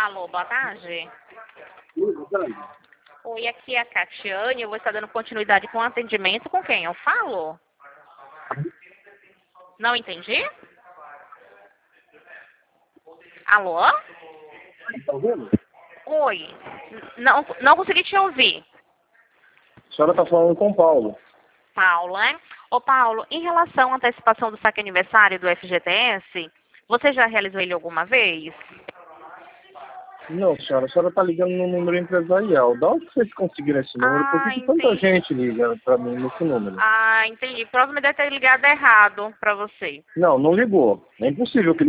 Alô, boa tarde. Oi, aqui é a Catiane. Eu vou estar dando continuidade com o atendimento. Com quem eu falo? Não entendi? Alô? Tá ouvindo? Oi. Não consegui te ouvir. A senhora está falando com o Paulo. Paulo, né? Ô, Paulo, em relação à antecipação do saque aniversário do FGTS, você já realizou ele alguma vez? Não, senhora, a senhora está ligando no número empresarial. Da onde vocês conseguiram esse número? Por que tanta Entendi. gente liga para mim nesse número? Entendi. Provavelmente deve ter ligado errado pra você. Não, não ligou. É impossível que